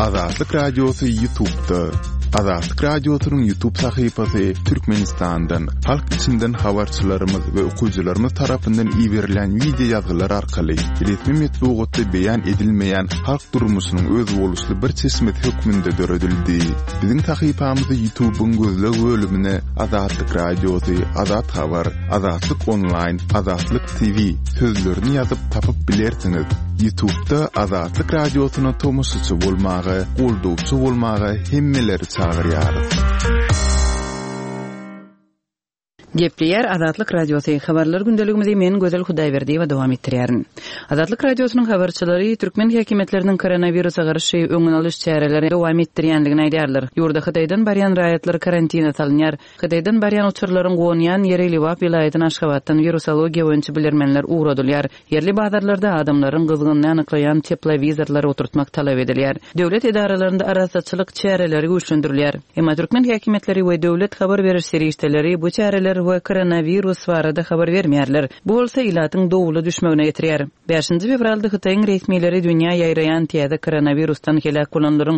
Azatlyk Radiosu YouTube'da. Azatlyk Radiosu'nun YouTube sayfasy Türkmenistan'dan, halk içinden habarçylarymyz we okuwçylarymyz tarapyndan ýiberilen video ýazgylar arkaly resmi metbuatda beýan edilmeýän halk durmuşynyň öz boluşly bir çeşmet hökmünde döredildi. Biziň sayfamyzy YouTube'un gözleg bölümine Azatlyk Radiosu, Azat Habar, Azatlyk Online, Azatlyk TV sözlerini ýazyp tapyp bilersiňiz. YouTube'da Azatlyk Radiosu'na tomoşçy bolmagy, goldowçy bolmagy hemmeleri çağırýar. Gepleyer Azatlyk Radiosu habarlar gündeligimizi men Gözel Hudaýberdi we dowam etdirýärin. Azatlyk Radiosunyň habarçylary Türkmen häkimetleriniň koronawirusa garşy öňüne alyş çäreleri dowam etdirýändigini aýdýarlar. Ýurda Hydaýdan barýan raýatlar karantina salynýar. Hydaýdan barýan uçurlaryň goňýan ýeri Liwap vilayatynyň Aşgabatdan virusologiýa boýunça bilermenler uğradylýar. Yerli bazarlarda adamlaryň gyzgynyny anyklaýan teplovizorlar oturtmak talap edilýär. Döwlet edaralaryny arasaçylyk çäreleri güýçlendirilýär. Emma Türkmen häkimetleri we döwlet habar beriş serişdeleri bu çäreler we koronavirus barada habar bermeýärler. Bu bolsa ilatyň dowuly düşmegine getirýär. 5-nji fevralda Hydaýyň resmileri dünýä ýaýraýan täze koronavirusdan helak bolanlaryň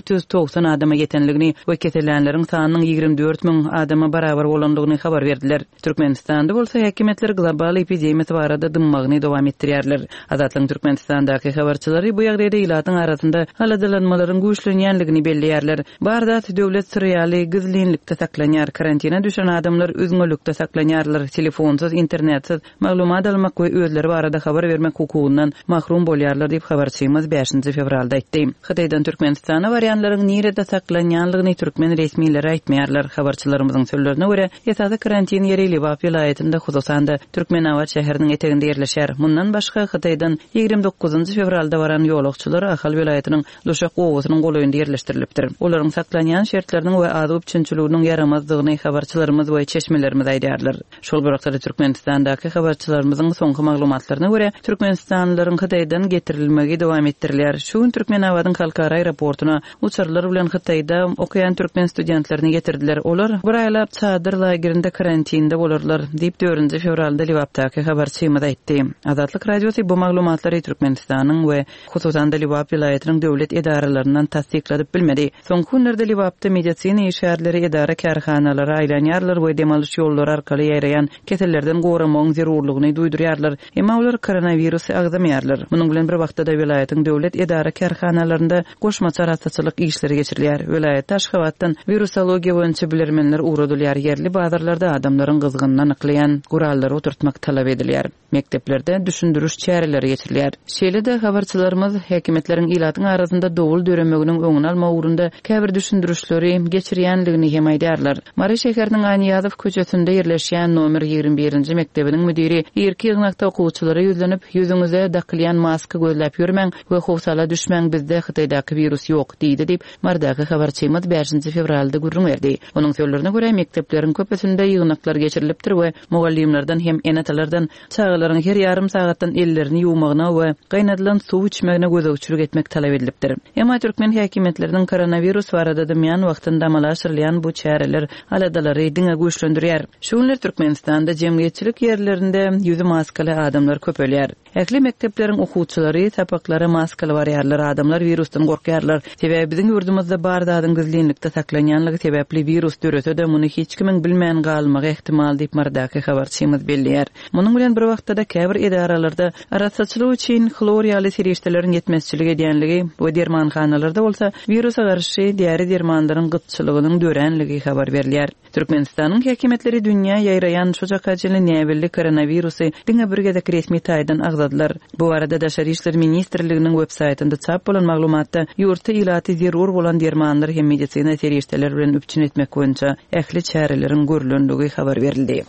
490 adama ýetenligini we keselenleriň sanynyň 24.000 adama barabar bolandygyny habar berdiler. Türkmenistanda bolsa häkimetler global epidemiýa barada dymmagyny dowam etdirýärler. Azatlyk Türkmenistandaky habarçylary bu ýagdaýda ilatyň arasynda aladylanmalaryň güýçlenýänligini belleýärler. Bardat döwlet sirýaly gizlinlikde saklanýar. Karantina düşen adamlar özüňlükde saklanýarlar. Telefonsuz, internetsiz maglumat almak we özleri barada habar bermek hukugundan mahrum bolýarlar diýip habarçymyz 5-nji fevralda aýtdy. Hydaýdan Türkmenistana barýanlaryň nirede saklanýanlygyny türkmen resmileri aýtmaýarlar. Habarçylarymyzyň sözlerine görä, ýa-da karantin ýeri Liwap vilayatynda hususanda Türkmenawat şäheriniň eteginde ýerleşýär. Mundan başga Hydaýdan 29-njy fevralda baran ýolagçylar Ahal vilayatynyň Lusha gowasynyň golaýynda ýerleşdirilipdir. Olaryň saklanýan şertleriniň we azyp üçinçiligiň ýaramazdygyny habarçylarymyz we çeşmelerimiz aýdýarlar. Şol birakda Türkmenistandaky habarçylarymyzyň soňky maglumatlaryna görä, Türkmenistanlylaryň Hydaýdan getirilmegi dowam etdirilýär. Şu gün Türkmenawatyň halkara aeroportuna uçurlar bilen Hydaýda okuyan türkmen studentlerini getirdiler. Olar bir aýlap çadır lagerinde karantinda bolarlar diýip 4-nji fevralda Liwapdaky habarçymyz aýtdy. Azatlyk Radiosu bu maglumatlary Türkmenistanyň we hususanda Liwap vilayatynyň döwlet edaralarynyň tasdikladyp bilmedi. Soňky günlerde Liwapda medisina işgärleri edara karhanalary aýlanýarlar we demalyş ýollary arkaly ýaýraýan kesellerden goramagyň zerurlygyny duýdurýarlar. Emma olar koronavirusy agdamaýarlar. Munyň bilen bir wagtda vilayatyň döwlet edara karhanalarynda goşmaça arasaçylyk işleri geçirilýär. Vilayat Aşgabatdan virusologiýa boýunça bilermenler uğradylýar. Yerli bazarlarda adamlaryň gyzgynyny anyklaýan gurallary oturtmak talap edilýär. Mekteplerde düşündürüş çäreleri geçirilýär. Şeýle-de habarçylarymyz häkimetleriň ilatyň arasynda dowul döremeginiň öňüne alma ugrunda käbir düşündürüşleri geçirýänligini hem aýdýarlar. Mary şäheriniň Aýnýazow köçesinde ýerleşýän nomer 21-nji mektebiniň müdiri Irki ýygnakda okuwçylary ýüzlenip ýüzüňize dakylýan maska gözläp ýörmeň we howsala düşmeň, bizde Hydaýdaky virus ýok diýdi diýip mardaky habarçymyz 5-nji fevralda gurrun berdi. Onuň sözlerine görä mektepleriň köpesinde ýygnaklar geçirilipdir we mugallimlerden hem enatalardan çağalaryň her ýarym sagatdan ellerini ýuwmagyna we gaýnadylan suw içmegine gözegçilik etmek talap edilipdir. Emma türkmen häkimetleriniň koronavirus barada dymyan wagtynda amalaşdyrylýan bu çäreler aladalary diňe güýçlendirýär. Şu günler Türkmenistanda jemgyýetçilik ýerlerinde ýüzi maskaly adamlar köpelýär. Ähli mektepleriň okuwçylary tapaklary maskaly barýarlar, adamlar virusdan gorkýarlar. Sebäbi biziň ýurdumyzda bardadyň gizlinlikde saklanýanlygy sebäpli virus döretede muny hiç kimin bilmän galmagy ihtimal diýip mardaky habarçymyz belleýär. Munyň bilen bir wagtda käbir edaralarda arasaçylyk üçin xlor ýaly serişdeleriň ýetmezçiligi edýänligi we dermanhanalarda bolsa virusa garşy diýeri dermanlaryň gytçylygynyň dörenligi habar berilýär. Türkmenistanyň häkimetleri dünýä ýaýraýan şoja kajyly näwelli koronavirusy diňe bir gezek resmi taýdan agzadylar. Bu arada Daşary işler ministrliginiň web saýtynda çap bolan maglumatda ýurtda ilaty zerur bolan dermanlar hem medisina serişdeler bilen üpçün etmek boýunça ähli çäreleriň görülenligi habar berildi.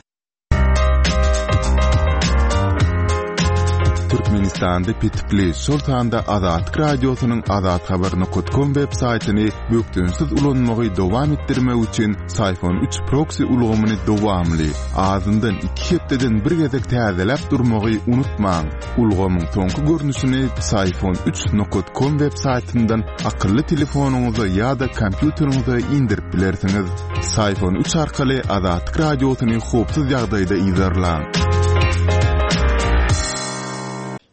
Türkmenistanda pitipli şoltanda Azatlyk Radiosunyň azathabaryny.com web saýtyny bökdünsiz ulanmagy dowam etdirmek üçin Sayfon 3 proxy ulgamyny dowamly azyndan 2 hepdeden bir gezek täzeläp durmagy unutmaň. Ulgamyň soňky görnüşini sayfon3.com web saýtyndan akylly telefonuňyza ýa-da kompýuteriňize indirip bilersiňiz. Sayfon 3 arkaly Azatlyk Radiosuny howpsuz ýagdaýda izlerläň.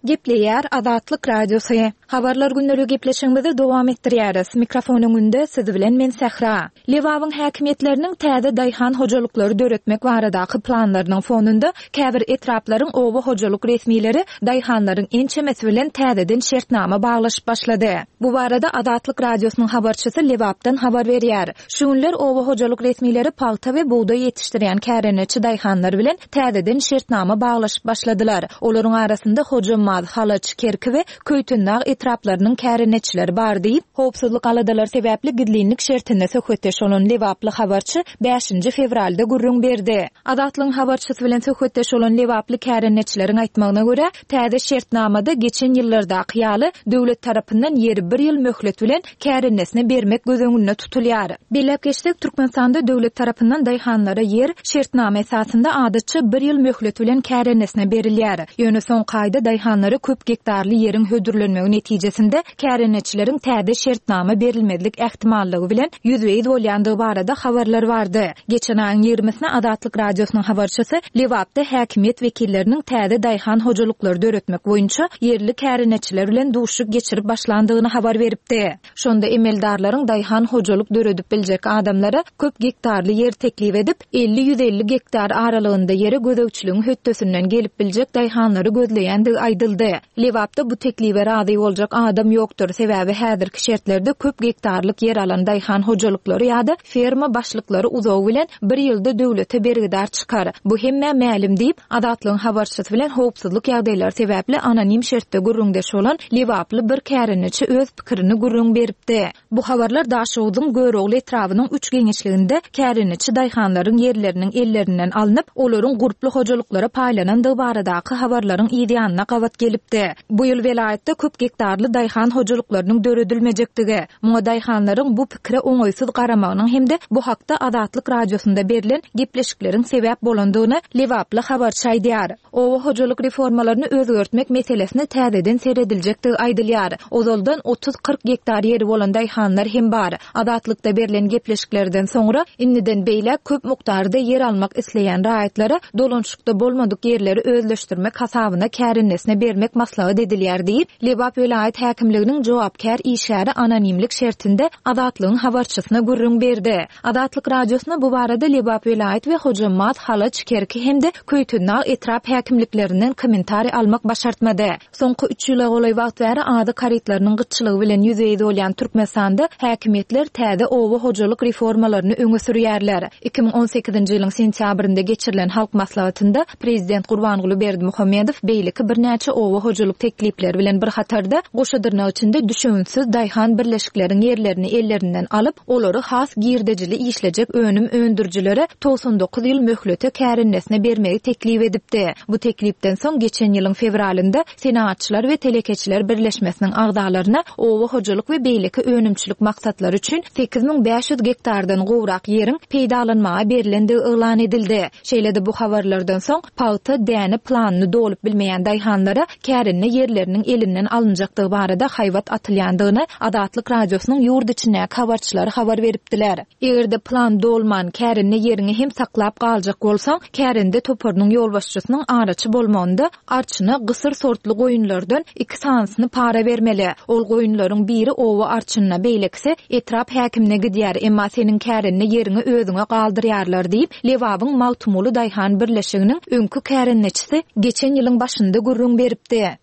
Gepleýär Azatlyk Radiosu. Habarlar gündäligi gepleşigimizi dowam etdirýäris. Mikrofonuň önünde siz bilen men Sähra. Lewabyň häkimetleriniň täze daýhan hojalyklary döretmek baradaky planlarynyň fonunda käbir etraplaryň owa hojalyk resmileri daýhanlaryň ençemesi bilen täzeden şertnama baglaşyp başlady. Bu barada Azatlyk Radiosynyň habarçysy Lewapdan habar berýär. Şu günler owa hojalyk resmileri palta we buğday ýetişdirýän kärenetçi daýhanlar bilen täzeden şertnama baglaşyp başladylar. Olaryň arasynda hojamaz, halaç, kerki we köýtündäg etraplarynyň kärenetçileri bar diýip, howpsuzlyk aladalar sebäpli gidlinlik şertinde söhbetdeş olan Lewaply habarçy 5 fevralda gurrun berdi. Azatlyň habarçysy bilen söhbetdeş olan Lewaply kärenetçileriň aýtmagyna görä, täze şertnamada geçen ýyllarda ýaly döwlet tarapyndan ýeri 1 ýyl möhlet bilen kärenetine bermek gözüňünde tutulýar. Belep geçdik, Türkmenistanda döwlet tarapyndan daýhanlara ýer şertnama esasında adatça 1 ýyl möhlet bilen kärenetine berilýär. Ýöne soň gaýda daýhanlara köp gektarly ýeriň hödürlenmegi netijesinde kärenetçileriň täze şertnama berilmezlik ähtimallygy bilen ýüzbeýiz bolýandygy barada habarlar bardy. Geçen aýyň 20-sine Azatlyk Radiosynyň habarçysy Lewapda häkimet wekilleriniň täze daýhan hojalyklary döretmek boýunça ýerli kärenetçiler bilen duşuk geçirip başlandygyny habar beripdi. Şonda emeldarlaryň daýhan hojalyk döredip biljek adamlara köp gektarly ýer teklip edip 50-150 gektar aralygynda ýere gözegçiligiň hötdesinden gelip biljek daýhanlary gözleýändigi aýdyldy. Lewapda bu teklibe razy boljak adam ýokdur, sebäbi häzirki şertlerde köp gektarlyk ýer alan daýhan hojalyklary ýa-da ferma başlyklary uzaw bilen 1 ýylda döwlete bergidar çykar. Bu hemme mälim diýip Azatlyň habarçysy bilen howpsuzlyk ýagdaýlary sebäpli anonim şertde gurrundeş olan Lewaply bir kärenetçi öz pikirini gurrun beripdi. Bu habarlar Daşowdyň Görogly etrawynyň 3 geňişliginde kärenetçi daýhanlaryň ýerleriniň ellerinden alınıp, olaryň gurply hojalyklara paýlanandygy baradaky habarlaryň ýa gawat gelipdi. Bu ýyl welaýatda köp gektarly daýhan hojalyklarynyň döredilmejektigi, muňa daýhanlaryň bu pikire oňoýsuz garamagynyň hemde bu hakda Azatlyk Radiosunda berilen gepleşikleriň sebäp bolandygyny Lewaply habarçy aýdýar. Owa hojalyk reformalaryny özgertmek meselesine täzeden serediljektigi aýdylýar. Ozaldan 30-40 gektar ýeri bolan daýhanlar hem bar. Azatlykda berilen gepleşiklerden soňra inniden beýle köp mukdarda ýer almak isleýän raýatlara dolanşykda bolmadyk ýerleri özleşdirmek hasabyna kärenetine bermek maslahat edilýär diýip Lewap welaýat häkimliginiň jogapkär işgäri anonimlik şertinde Azatlygyň habarçysyna gurrun berdi. Azatlyk Radiosyna bu barada Lewap welaýat we hojamat, halaç, kerki hemde köýtündäg etrap häkimliklerinden kommentari almak başartmady. Soňky 3 ýyla golaý wagt bäri ady karytlarynyň gyçylygy bilen ýüzbeýiz bolýan Türkmenistanda häkimetler täze owa hojalyk reformalaryny öňe sürýärler. 2018-nji ýylyň sentýabrynda geçirilen halk maslahatynda prezident Gurbanguly Berdimuhammedow beýleki bir näçe owa hojalyk teklipleri bilen bir hatarda goşadyrnak içinde düşünsiz daýhan birleşikleriň ýerlerini ellerinden alyp, olary has girdejili işlejek önüm öndürjilere 99 ýyl möhlete kärenetine bermegi teklip edipdi. Bu teklipden soň geçen ýylyň fevralynda senatçylar we telekeçiler birleşmesiniň agdalaryna owa hojalyk we beýleki önümçilik maksatlary üçin 8500 gektardan gowrak ýeriň peýdalanmagy berilendigi elan edildi. Şeýlede bu habarlardan soň paýta däne planyny dolup bilmeýän daýhanlara kärenne ýerleriniň elinden alınjakdygy barada haýwat atylýandygyny Azatlyk Radiosynyň ýurt içindäki habarçylary habar beripdiler. Egerde plan dolman kärenne ýerini hem saklap galjak bolsaň, kärende toparynyň ýolbaşçysynyň araçy bolmagynda arçyna gysır sortly goýunlardan 2 sansyny para bermeli. Ol goýunlaryň biri owa arçyna beýlekse etrap häkimine gidýär, emma seniň kärenne ýerini özüňe galdyrýarlar diýip Lewabyň Mawtumuly daýhan birleşiginiň öňkü kärennetçisi geçen ýylyň başynda gurrun beripdi.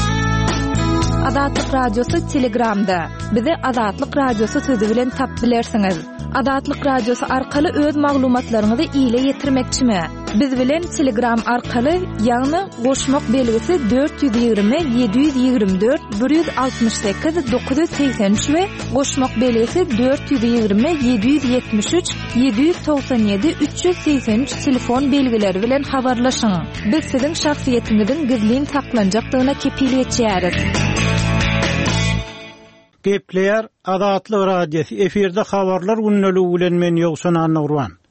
Azatlyk Radiosu Telegramda. Bizi Azatlyk Radiosu sözi bilen tap bilersiňiz. Azatlyk Radiosu arkaly öz maglumatlaryňyzy ýyla ýetirmekçimi? Biz bilen Telegram arkaly ýagny goşmak belgisi 420 724 168 983 we goşmak belgisi 420 773 797 383 telefon belgileri bilen habarlaşyň. Biz siziň şahsiýetiňizin gizlin saklanjakdygyna kepil etýäris. Gepleýär Azatlyk Radiosu eferde habarlar günneligi bilen men Ýogsun Anurwan.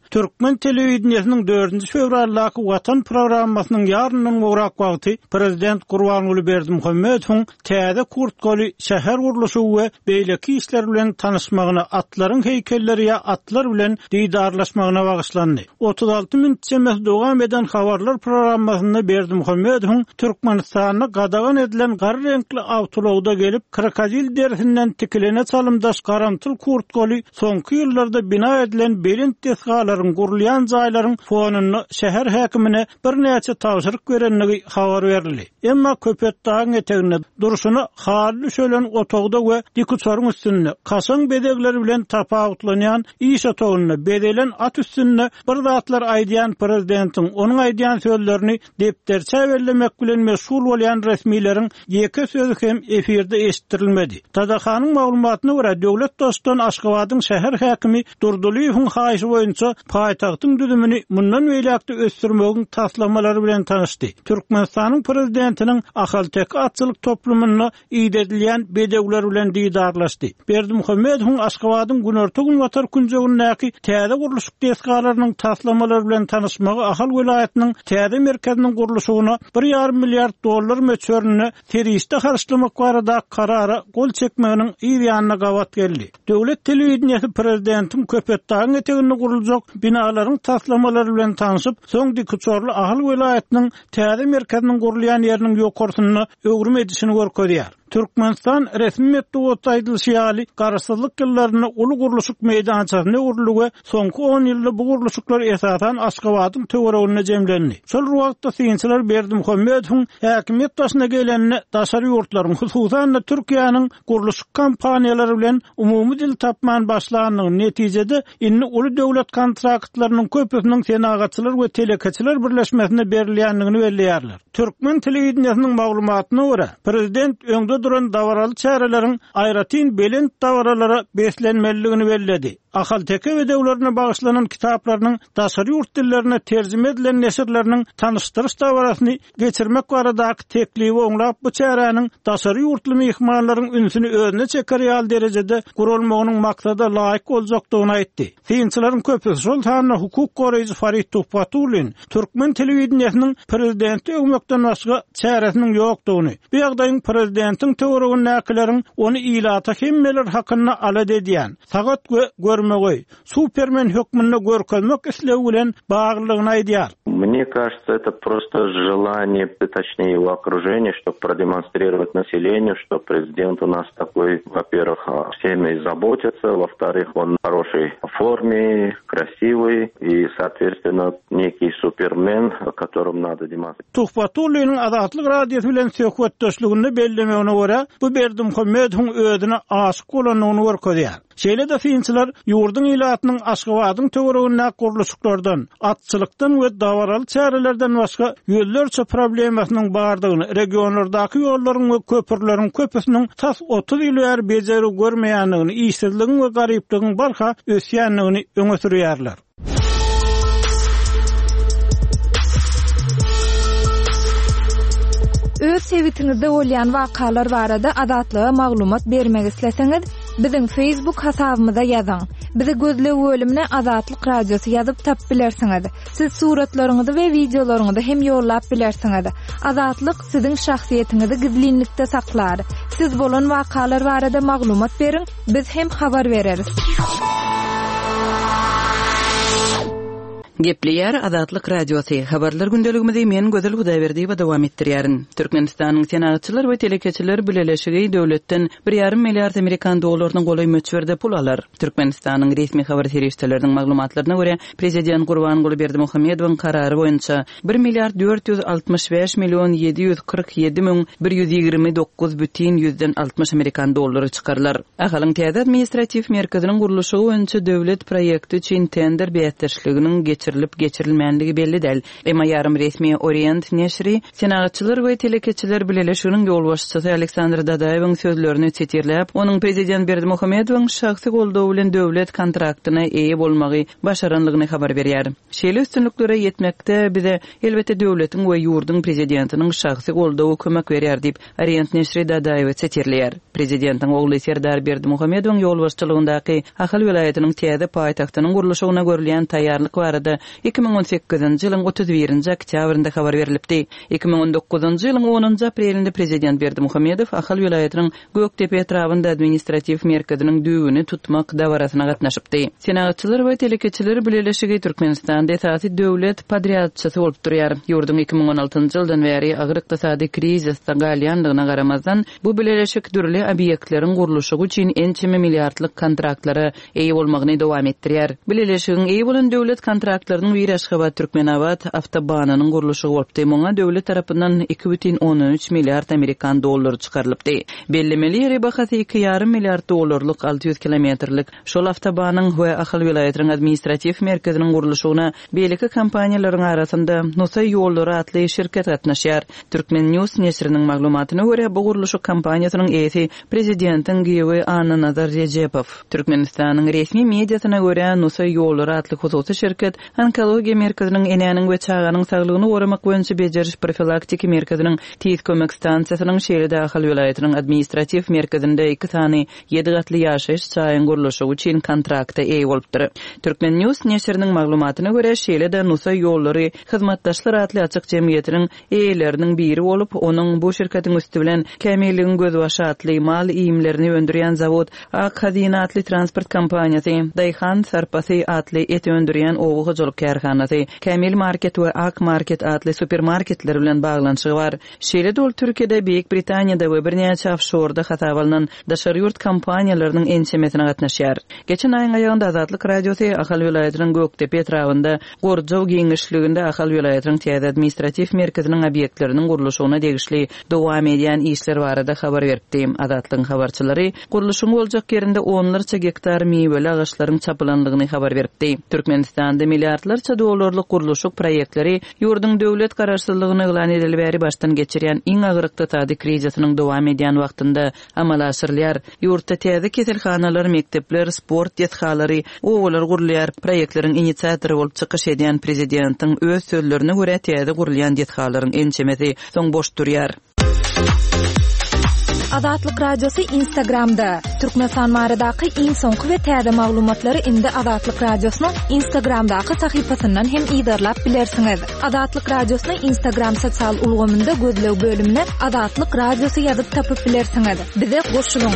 Türkmen telewizionynyň 4-nji fevraldaky Watan programmasynyň ýarynyň urak wagty Prezident Gurbanuly Berdimuhammedowyň täze Kurtgoly şäher gurulşy we beýleki işler bilen tanışmagyna, atlaryň heýkelleri ýa atlar bilen diýdarlaşmagyna bagyşlandy. 36 minut çemes dowam eden habarlar programmasynda Berdimuhammedowyň Türkmenistanyna gadagan edilen garry renkli awtologda gelip krokodil derisinden tikilene çalymdaş garantyl Kurtgoly soňky ýyllarda bina edilen belint desgalaryň gurulýan jaýlaryň fonuny şäher häkimine bir näçe tawşyryk berenligi habar berildi. Emma köpet dağın etegine duruşunu haly şölen otogda we dikuçaryň üstünde kaşaň bedegleri bilen tapawutlanýan iş otogyna bedelen at üstünde bir zatlar aýdýan prezidentiň onuň aýdýan sözlerini depderçe bellemek bilen meşgul bolýan resmiýleriň ýeke sözü hem efirde eşitdirilmedi. Tadahanyň maglumatyna görä döwlet dostdan Aşgabatyň şäher häkimi Durdulyň haýyşy boýunça paýtagtyň düzümini mundan beýlekde ösdürmegiň taslamalary bilen tanışdy. Türkmenistanyň prezidentiniň ahaltek atçylyk toplumyna ýedilýän bedegler bilen diýdarlaşdy. Berdimuhammedowyň Aşgabatyň Günorta gün watar günjegindäki täze gurulşyk desgalarynyň taslamalary bilen tanışmagy ahal welaýatynyň täze merkeziniň gurulşygyna $1,5 milyar möçörüne teriste harçlamak barada karara gol çekmeginiň ýa-ýanyna gawat geldi. Döwlet telewizionyny prezidentiň köpetdağın eteginde guruljak binalaryň taslamalary bilen tanışyp, soň dikuçorly ahal welaýatynyň täze merkeziniň gurulýan ýeriniň ýokursyny öwrüm edişini görkezýär. Türkmenistan resmi metbuat aýdylşy garaşsyzlyk ýyllaryny uly gurulşyk meýdançasyna urulugy soňky 10 ýylda bu gurulşyklar esasan Aşgabatyň töweregine jemlendi. Şol wagtda synçylar Berdimuhammedowyň häkimiýet başyna gelenine daşary ýurtlaryň hususan Türkiýanyň gurulşyk kampaniýalary bilen umumy dil tapman başlanýan netijede inni uly döwlet kontraktlarynyň köpüsiniň senagatçylar we telekeçiler birleşmesine berilýändigini belleýärler. Türkmen telewizionynyň maglumatyna görä, prezident öňde duran dawaraly çäreleriň aýratyn belent dawaralara beslenmeligini belledi. Ahal teke we dewlerine bagyşlanan kitaplarynyň daşary ýurt dillerine terjime edilen neşirleriniň tanışdyryş dawarasyny geçirmek baradaky teklibi oňlap bu çäreniň daşary ýurtly mehmanlaryň ünsüni özüne çekerýär derejede gurulmagynyň maksada laýyk boljakdygyny aýtdy. Synçylaryň köpüsi şol taýda hukuk goraýjy Farid Tuhfatulyn Türkmen telewizionynyň prezidenti öňmekden başga çäresiniň ýokdugyny, bu ýagdaýyň prezidentiň töweregine näkileriň onu ilata hemmeler hakyna alad edýän, sagat görmegi, Supermen hökmünde görkezmek isleги bilen baglygyny aýdýar. Мне кажется, это просто желание, точнее его окружения, чтобы продемонстрировать населению, что президент у нас такой, во-первых, всеми заботится, во-вторых, он в хорошей форме, красивый и, соответственно, некий супермен, которым надо демонстрировать. Tuhfatulyň Azatlyk radiosu bilen söhbetdeşligini bellemegine görä, bu Berdimuhammedowyň özüne aşyk bolanyny görkezýär. Şeýle de synçylar ýurdun ilatynyň Aşgabatyň töweregine gurulşyklardan, atçylykdan we dawaraly çärelerden başga ýollarça problemasynyň bardygyny, regionlardaky ýollaryň we köpürleriň köpüsiniň tas 30 ýyl bejeri görmeýändigini, işsizligiň we garyplygyň barha ösýändigini öňe sürýärler. Öz sevitiňizde bolýan wakalar barada azatlyga maglumat bermek isleseňiz, biziň Facebook hasabymyza ýazyň. Bizi gözle bölümine Azatlyk radiosu ýazyp tap bilersiňiz. Siz suratlaryňyzy we videolaryňyzy hem ýollap bilersiňiz. Azatlyk siziň şahsiýetiniňizi gizlinlikde saklar. Siz bolan wakalar barada maglumat beriň, biz hem habar bereriz. Gepleýär Azatlyk radiosu. Habarlar gündeligimizi men Gözel Hudaýberdi we dowam etdirýärin. Türkmenistanyň senagatçylar we telekeçiler birleşigi döwletden $1,5 milyar Amerikan dollarynyň goly möçberde pul alar. Türkmenistanyň resmi habar serişçileriniň maglumatlaryna görä, prezident Gurbanuly Berdimuhammedowyň karary boýunça 1,465,747,129,60 Amerikan dollary çykarlar. Ahalyň täze administrativ merkeziniň gurulşy boýunça döwlet proýekti üçin tender beýatyrşyginiň geçirilmänligi belli däl. Emma yarım resmi Orient neşri senagatçylar we telekeçiler birleşiginiň ýol başçysy Aleksandr Dadaýewiň sözlerini çetirläp, onuň prezident Berdimuhammedowyň şahsy goldawy bilen döwlet kontraktyna eýe bolmagy başaranlygyny habar berýär. Şeýle üstünliklere ýetmekde bize elbette döwletiň we ýurdun prezidentiniň şahsy goldawy kömek berýär diýip Orient neşri Dadaýew çetirleýär. Prezidentiň ogly Serdar Berdimuhammedowyň ýol başçylygyndaky Ahal vilayatynyň täze paýtagtynyň gurulşyna görülýän taýýarlyk barada 2018-nji ýylyň 31-nji oktýabrynda habar berilipdi. 2019-njy ýylyň 10-njy aprelinde Prezident Berdimuhammedow Ahal vilayatynyň Göktepe etrafynda administrativ merkeziniň düýbüni tutmak dawarasyna gatnaşypdy. Senagatçylar we telekeçiler bileşigi Türkmenistanda esasy döwlet podriadçysy bolup durýar. Ýurdun 2016-njy ýyldan beri agyr ykdysady krizisde galýanlygyna garamazdan bu bileşik dürli obyektleriň gurulşy üçin ençime milliardlyk kontraktlara eýe bolmagyny dowam etdirýär. Bileşigiň eýe bolan döwlet kontraktlarynyň biri Aşgabat Türkmenabad awtobanynyň gurulşy bolupdy. Muňa döwlet tarapyndan 2,13 milliard Amerikan dollary çykarylypdy. Bellemeli ýeri bahasy 2,5 milliard dollarlyk 600 kilometrlik şol awtobanyň we Ahal vilayatynyň administrativ merkeziniň gurulşyna beýleki kompaniýalaryň arasynda Nusa ýollary atly şirket gatnaşýar. Türkmen News nesriniň maglumatyna görä bu gurulşy kompaniýasynyň eýesi prezidentiň giýewi Ananazar Rejepow. Türkmenistanyň resmi mediasyna görä Nusa ýollary atly hususy şirket onkologiýa merkeziniň enäniň we çağanyň saglygyny goramak boýunça bejeriş profilaktik merkeziniň tiýiz kömek stansiýasynyň şeýle Ahal vilayatynyň administrativ merkezinde 2 sany 7 gatly ýaşaýyş çaýyň gurulşy üçin kontrakta eýe bolupdyr. Türkmen News nesriniň maglumatyna görä şeýle Nusa ýollary hyzmatdaşlar atly açyk jemgyýetiniň eýeleriniň biri bolup, onuň bu şirketiň üstü bilen Kämilligiň gözbaşy atly mal iýimlerini öndürýän zawod Ak Hazina atly transport kompaniýasy, Dayhan Sarpasy atly et öndürýän owu hojalyk karhanasy, Kämil Market we Ak Market atly supermarketler bilen baglanyşy bar. Şeýle ol Türkiýede, Beýik Britaniýada we birnäçe offshore-da hata bolan daşary ýurt kompaniýalarynyň ençemesine gatnaşýar. Geçen aýyň aýagynda Azatlyk radiosy Ahal vilayatynyň Göktepe etrafynda Gorjow giňişliginde Ahal vilayatynyň täze administrativ merkeziniň obýektleriniň gurulşyna degişli dowam edýän işler barada habar berdi. Azatlyň habarçylary gurulşyň boljak ýerinde onlarça hektar meýweli agaçlaryň çapylanlygyny habar berdi. Türkmenistanda milliardlarça dollarlyk gurulşyk proýektleri ýurdun döwlet garaşsyzlygyny eglan edilip bäri başdan geçirýän iň agyr ykdysady krizisynyň dowam edýän wagtynda amal aşyrylýar. Ýurtda täze keselhanalar, mektepler, sport ýethalary, owalar gurulýar. Proýektleriň inisiatory bolup çykyş edýän prezidentiň öz sözlerine görä täze gurulýan ýethalaryň ençemesi soň boş durýar. Azatlyk radiosy Instagramda. Türkmenistan baradaky iň soňky we täze maglumatlary indi Azatlyk radiosynyň Instagramdaky sahypasyndan hem ýa-da bilersiňiz. Azatlyk radiosynyň Instagram sosial ulgamynda gözlew bölümine Azatlyk radiosy ýazyp tapyp bilersiňiz. Bize goşulyň.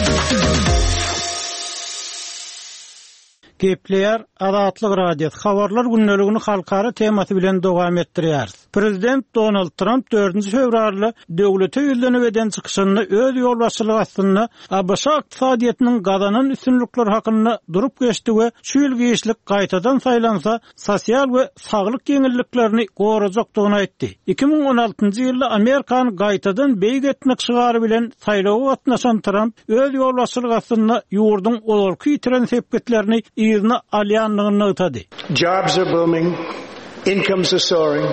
Gepleýär Azatlyk radiosy habarlar günneligini halkara temasy bilen dowam etdirýär. Prezident Donald Trump 4-nji fevralda döwlete ýüzlenip eden çykyşyny öz ýol başçylygy astyna ABŞ ykdysadyýatynyň gazanan üstünlükler hakyna durup geçdi we şu ýyl giýişlik gaýtadan saýlansa sosial we saglyk ýeňilliklerini gorajakdygyny aýtdy. 2016-njy ýylda Amerikany gaýtadan beýik etmek şygary bilen saýlawa gatnaşan Trump öz ýol başçylygy astyna ýurdun olky ýitiren sepetlerini ýygyna alýanlygyny ýetdi. Jobs are booming, incomes are soaring.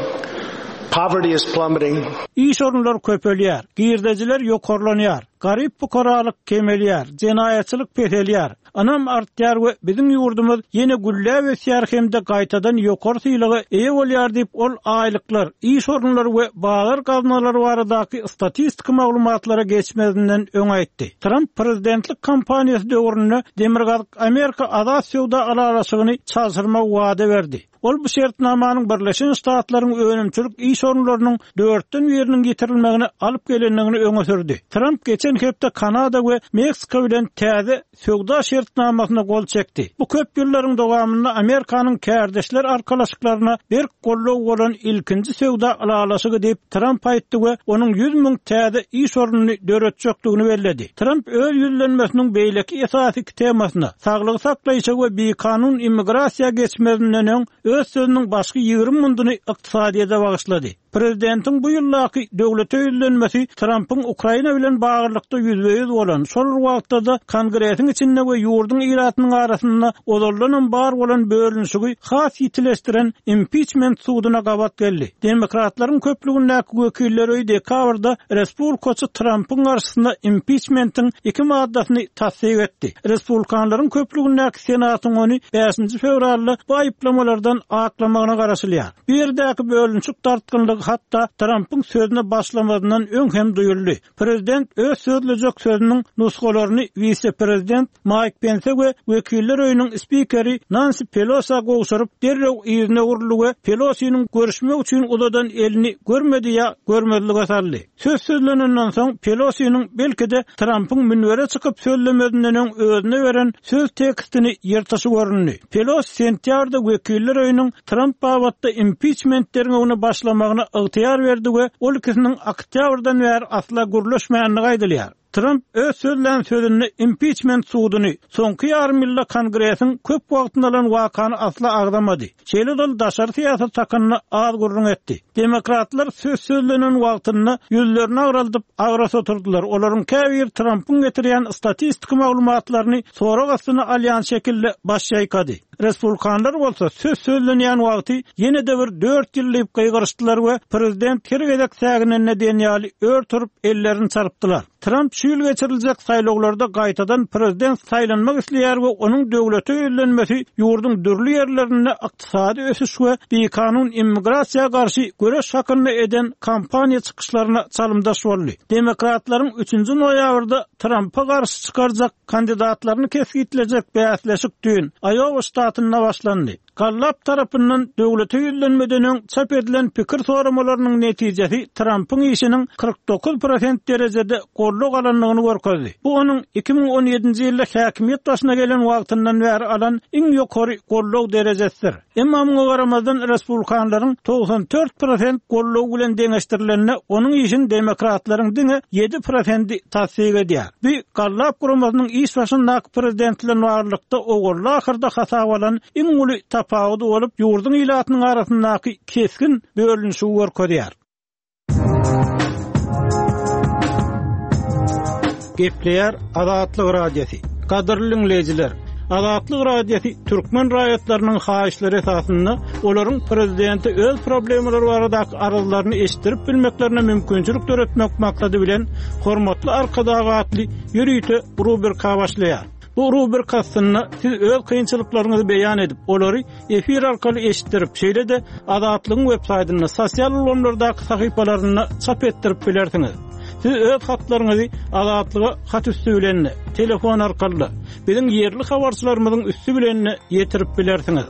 Poverty is plummeting. İş orunlar köpelýär, girdeciler ýokarlanýar, garyp fukaralyk kemelýär, jenaýatçylyk peselýär. Anam artýar we bizim ýurdumyz ýene gülle we siyar hemde gaýtadan ýokary syýlygy eýe bolýar diýip ol aýlyklar, iş orunlary we bagar gazmalary baradaky statistik maglumatlara geçmedinden öň aýtdy. Trump prezidentlik kampaniýasy döwründe Demirgaz Amerika azat sowda alalaşygyny çaşyrmak wada berdi. Ol bu şertnamanyň Birleşen Ştatlaryň önümçilik iş orunlarynyň 4-den biriniň getirilmegini alyp gelenligini öňe sürdi. Trump geçen hepde Kanada we Meksika bilen täze sowda şertnamasyna gol çekdi. Bu köp ýyllaryň dowamynda Amerikanyň kärdeşler arkalaşyklaryna bir gollaw bolan ilkinji sowda alalaşygy diýip Trump aýtdy we onuň 100.000 täze iş orunyny döretjekdigini bellädi. Trump öz ýüzlenmesiniň beýleki esasy temasyna saglygy saklaýjak we beýkanun immigrasiýa geçmedinden öň öz sözüniň başga 20 munduny ykdysadyýa bagyşlady. Prezidentiň bu ýyllaky döwlete ýüzlenmesi Trumpyň Ukraina bilen bagyrlykda ýüzbeýiz bolan şol wagtda kongresiň içinde we ýurdun iratynyň arasynda odallanan bar bolan bölünşigi has ýitileşdiren impeachment suwdyna gabat geldi. Demokratlaryň köplügindäki wekilleri dekabrda Respublikaçy Trumpyň garşysynda impeachmentiň 2 maddasyny tasdiq etdi. Respublikanlaryň köplügindäki senatyň ony 5-nji fevralda bu aýplamalardan aklamagyna garaşylýar. Birdäki bölünşik tartgynlyk hatta Trump'ın sözüne başlamadığından öňhem duyuldy. Prezident öz sözlejek sözünün nuskalaryny vice-prezident Mike Pence we Wekiller Öýüniň spikeri Nancy Pelosi'ga gowşuryp derrew ýüzüne uruldy. Pelosi'niň görüşmek üçin uladan elini görmedi ýa görmediligi saldy. Söz sözlenenden soň Pelosi'niň belki-de Trump'ın münbere çykyp söylemedinden özüne beren söz tekstini ýertaşy göründi. Pelosi sentýarda Wekiller Öýüniň Trump babatda impeachmentlerini onu başlamagyna ygtyýar berdi we ol ikisiniň oktýabrdan bäri asla gürleşmeýänligi aýdylýar. Trump öz sözünü impeachment suuduny soňky ýarym ýylda Kongresiň köp wagtyny alan wakany asla agdamady. Şeýle dol daşary siýasat takanyny az gurrun etdi. Demokratlar söz sözlenen wagtyny ýüzlerine agralyp agrasa oturdular. Olaryň käbir Trump'ın getirýän statistik maglumatlaryny sorak astyna alýan şekilde başlaýkady. Respublikanlar bolsa söz sözlenýän wagty ýene-de bir 4 ýyllyk gaýgyrşdylar we prezident kirgedek säginen neden ýaly ör turup ellerini çarpdylar. Trump şu ýyl geçiriljek saýlawlarda gaýtadan prezident saýlanmak isleýär we onuň döwlete öýlenmesi ýurdun dürli ýerlerinde ykdysady ösüş we beýkanun immigrasiýa garşy göreş hakyny eden kampaniýa çykyşlaryna çalymdaş boldy. Demokratlaryň 3-nji noýabrda Trump'a garşy çykarjak kandidatlaryny kesgitlejek bäsleşik düýün Iowa ştatyna başlandy. Gallap tarapyndan döwlete ýüzlenmeden çap edilen pikir soramalarynyň netijesi Trump'ın işiniň 49% derejede golluk alanlygyny görkezdi. Bu onuň 2017-nji ýylda häkimiýet başyna gelen wagtyndan bäri alan iň ýokary golluk derejesidir. Emma muňa garamazdan respublikanlaryň 94% golluk bilen deňeşdirilenine onuň işin demokratlaryň diňe 7% tasdik edýär. Bu gallap guramasynyň iş başyndaky prezidentligiň warlykda ogurly ahyrda hasap alan iň uly tapawudy bolup ýurdun ilatynyň arasyndaky keskin bölünşi görkezýär. Gepleýär Azatlyk radiosi. Kadrly dinleýijiler, Azatlyk radiosi türkmen raýatlarynyň haýyşlary esasynda olaryň prezidenti öz problemleri baradaky aralaryny eşitdirip bilmeklerine mümkinçilik töretmek maksady bilen hormatly arkadagatly ýürüýte rubrika başlaýar. Bu rubrikasyny siz öz kynçylyklaryňyzy beýan edip, olary efir arkaly eşitdirip, şeýle-de Azatlygyň web-saýtyna, sosial ulanlardaky sahypalaryna çap etdirip bilersiňiz. Siz öz hatlaryňyzy Azatlyga hat üstü bilen, telefon arkaly, biziň ýerli habarçylarymyzyň üstü bilen ýetirip bilersiňiz.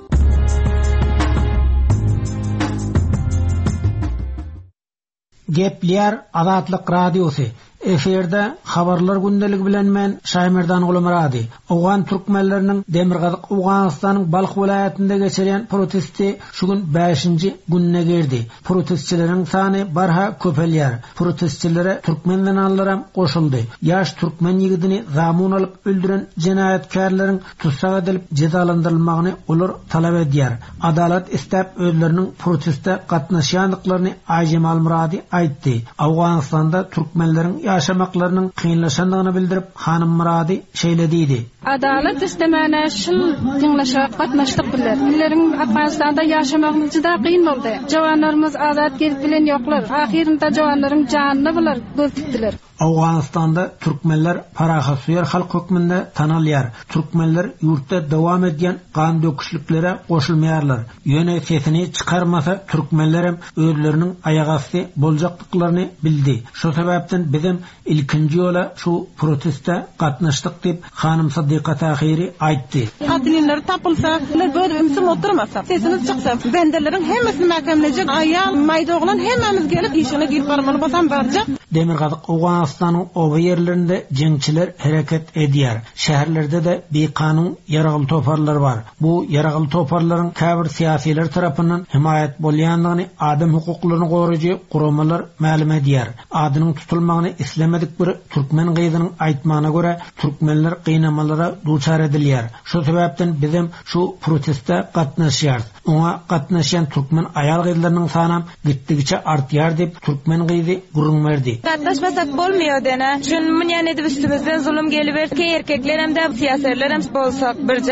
Gepleýär Azatlyk radiosi. Eferde habarlar gündeligi bilen men Şaýmerdan Gulmarady. Awgan türkmenleriniň Demirgazyk Awganystanyň Balx welaýatynda geçiren protesti şu gün 5-nji gününe girdi. Protestçileriň sany barha köpelýär. Protestçilere türkmenden allaram goşuldy. Ýaş türkmen ýigidini zamun alyp öldüren jenaýatkarlaryň tutsak edilip cezalandyrylmagyny olar talap edýär. Adalet istäp özleriniň protestde gatnaşýanlyklaryny Aýjemal Murady aýtdy. Awganystanda türkmenleriň yaşamaklarynyň kynlaşandygyny bildirip Hanym Murady şeýle diýdi. Adalet istemene şol diňleşip gatnaşdyk biler. Milleriň Afganistanda yaşamagymyz juda kyn boldy. Jawanlarymyz azat gelip bilen ýoklar. Ahirinde jawanlaryň janyny biler gördükdiler. Awganystanda türkmenler paraha suýar halk hökmünde tanalýar. Türkmenler ýurtda dowam edýän gan döküşliklere goşulmaýarlar. Ýöne sesini çykarmasa türkmenler hem özleriniň aýagasty boljakdyklaryny bildi. Şu sebäpden bizim ilkinji ýola şu protestde gatnaşdyk diýip Hanym Sadyka Tahiri aýtdy. Adlinler tapylsa, ular ömsüm oturmasa, sesiniz çyksa, bendeleriň hemmesini mäkemlejek, aýal, maýdoglan hemmemiz gelip işine girip barmaly bolsam barjak. Demirgazyk Awganystanyň oba ýerlerinde jeňçiler hereket edýär. Şäherlerde de beýkanun ýaragyl toparlar bar. Bu ýaragyl toparlaryň käbir siýasiler tarapyndan himayet bolýandygyny adam hukuklaryny goraýjy guramalar ma'lum edýär. Adynyň tutulmagyny islemedik bir türkmen gyzynyň aýtmagyna görä türkmenler gynamalara duçar edilýär. Şu sebäpden bizim şu protestde gatnaşýar. Oňa gatnaşan türkmen aýal gyzlarynyň sany gitdigiçe artýar diýip türkmen gyzy gurrun berdi. Gatnaşmasak bolmaýar dene. Şun munýan edip üstümizden zulüm gelip erkekler hem de siýasetler hem bolsak bir jaý.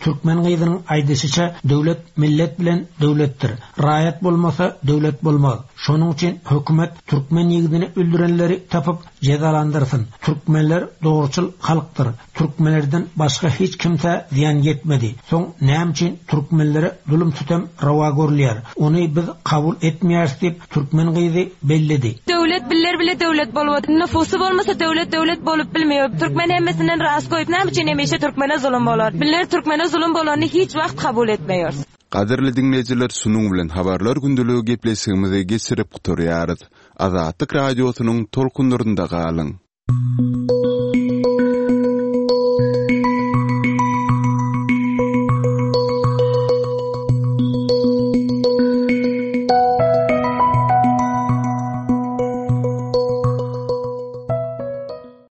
Türkmen gyzynyň aýdyşyça döwlet millet bilen döwletdir. Raýat bolmasa döwlet bolmaz. Şonuň üçin hökümet türkmen ýigidini öldürenleri tapyp jezalandyrsyn. Türkmenler dogruçul halkdyr. Türkmenlerden başga hiç kimse ziyan yetmedi. Soň näme üçin türkmenlere zulüm tutam rawa görülýär? Ony biz kabul etmeýäris diýip türkmen gyzy bellidi. Döwlet biller bile döwlet bolwady. Nüfusy bolmasa döwlet bolup bilmeýär. Türkmen hemmesinden ras goýup näme üçin hemişe türkmene zulüm bolar? Biller türkmene zulüm bolany hiç wagt kabul etmeýär. Qadirli dinleyijiler, şunuň bilen habarlar gündeligi gepleşigimizi geçirip guturýarys. Azatlyk radiosynyň tolkunlarynda galyň.